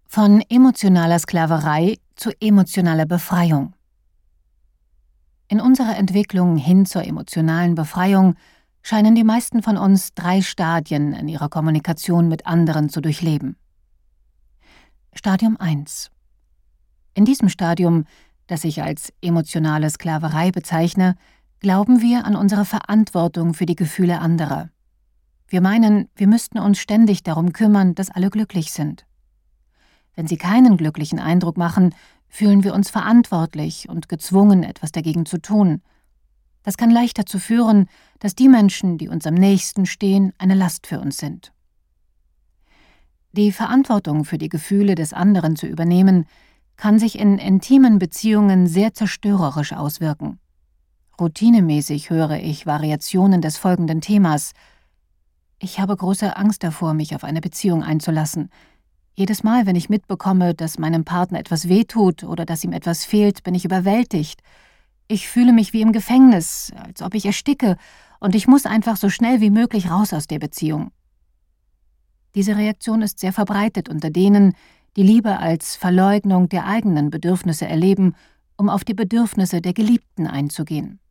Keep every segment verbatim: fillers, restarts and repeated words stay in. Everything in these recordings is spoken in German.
Von emotionaler Sklaverei zu emotionaler Befreiung. In unserer Entwicklung hin zur emotionalen Befreiung scheinen die meisten von uns drei Stadien in ihrer Kommunikation mit anderen zu durchleben. Stadium eins. In diesem Stadium, das ich als emotionale Sklaverei bezeichne, glauben wir an unsere Verantwortung für die Gefühle anderer. Wir meinen, wir müssten uns ständig darum kümmern, dass alle glücklich sind. Wenn sie keinen glücklichen Eindruck machen, fühlen wir uns verantwortlich und gezwungen, etwas dagegen zu tun. Das kann leicht dazu führen, dass die Menschen, die uns am nächsten stehen, eine Last für uns sind. Die Verantwortung für die Gefühle des anderen zu übernehmen, kann sich in intimen Beziehungen sehr zerstörerisch auswirken. Routinemäßig höre ich Variationen des folgenden Themas: Ich habe große Angst davor, mich auf eine Beziehung einzulassen. Jedes Mal, wenn ich mitbekomme, dass meinem Partner etwas wehtut oder dass ihm etwas fehlt, bin ich überwältigt. Ich fühle mich wie im Gefängnis, als ob ich ersticke, und ich muss einfach so schnell wie möglich raus aus der Beziehung. Diese Reaktion ist sehr verbreitet unter denen, die Liebe als Verleugnung der eigenen Bedürfnisse erleben, um auf die Bedürfnisse der Geliebten einzugehen.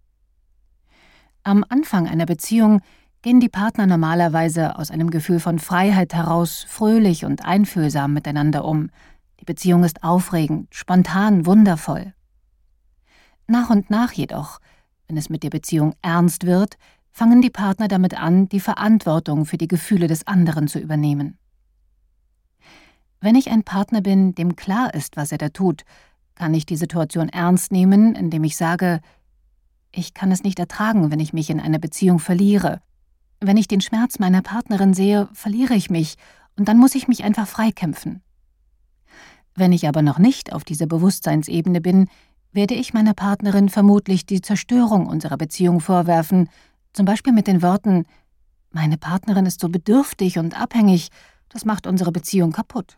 Am Anfang einer Beziehung gehen die Partner normalerweise aus einem Gefühl von Freiheit heraus fröhlich und einfühlsam miteinander um. Die Beziehung ist aufregend, spontan, wundervoll. Nach und nach jedoch, wenn es mit der Beziehung ernst wird, fangen die Partner damit an, die Verantwortung für die Gefühle des anderen zu übernehmen. Wenn ich ein Partner bin, dem klar ist, was er da tut, kann ich die Situation ernst nehmen, indem ich sage: Ich kann es nicht ertragen, wenn ich mich in einer Beziehung verliere. Wenn ich den Schmerz meiner Partnerin sehe, verliere ich mich, und dann muss ich mich einfach freikämpfen. Wenn ich aber noch nicht auf dieser Bewusstseinsebene bin, werde ich meiner Partnerin vermutlich die Zerstörung unserer Beziehung vorwerfen, zum Beispiel mit den Worten: Meine Partnerin ist so bedürftig und abhängig, das macht unsere Beziehung kaputt.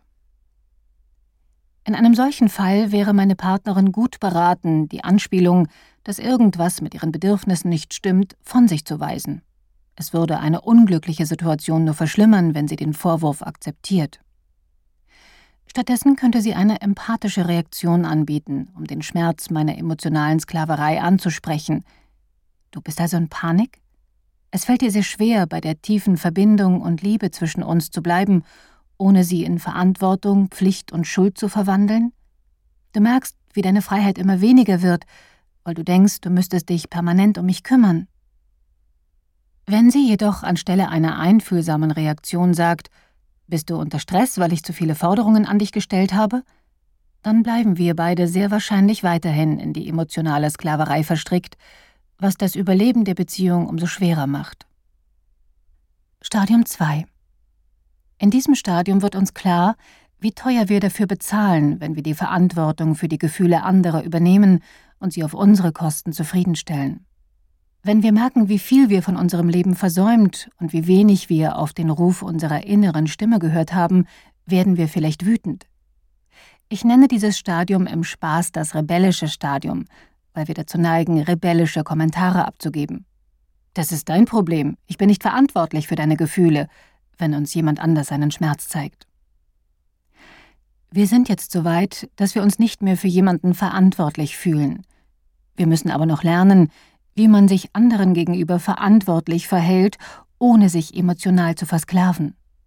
In einem solchen Fall wäre meine Partnerin gut beraten, die Anspielung, dass irgendwas mit ihren Bedürfnissen nicht stimmt, von sich zu weisen. Es würde eine unglückliche Situation nur verschlimmern, wenn sie den Vorwurf akzeptiert. Stattdessen könnte sie eine empathische Reaktion anbieten, um den Schmerz meiner emotionalen Sklaverei anzusprechen. Du bist also in Panik? Es fällt dir sehr schwer, bei der tiefen Verbindung und Liebe zwischen uns zu bleiben, ohne sie in Verantwortung, Pflicht und Schuld zu verwandeln? Du merkst, wie deine Freiheit immer weniger wird, weil du denkst, du müsstest dich permanent um mich kümmern. Wenn sie jedoch anstelle einer einfühlsamen Reaktion sagt: Bist du unter Stress, weil ich zu viele Forderungen an dich gestellt habe? Dann bleiben wir beide sehr wahrscheinlich weiterhin in die emotionale Sklaverei verstrickt, was das Überleben der Beziehung umso schwerer macht. Stadium zwei. In diesem Stadium wird uns klar, wie teuer wir dafür bezahlen, wenn wir die Verantwortung für die Gefühle anderer übernehmen und sie auf unsere Kosten zufriedenstellen. Wenn wir merken, wie viel wir von unserem Leben versäumt und wie wenig wir auf den Ruf unserer inneren Stimme gehört haben, werden wir vielleicht wütend. Ich nenne dieses Stadium im Spaß das rebellische Stadium, weil wir dazu neigen, rebellische Kommentare abzugeben. Das ist dein Problem, ich bin nicht verantwortlich für deine Gefühle, wenn uns jemand anders seinen Schmerz zeigt. Wir sind jetzt so weit, dass wir uns nicht mehr für jemanden verantwortlich fühlen. Wir müssen aber noch lernen, wie man sich anderen gegenüber verantwortlich verhält, ohne sich emotional zu versklaven.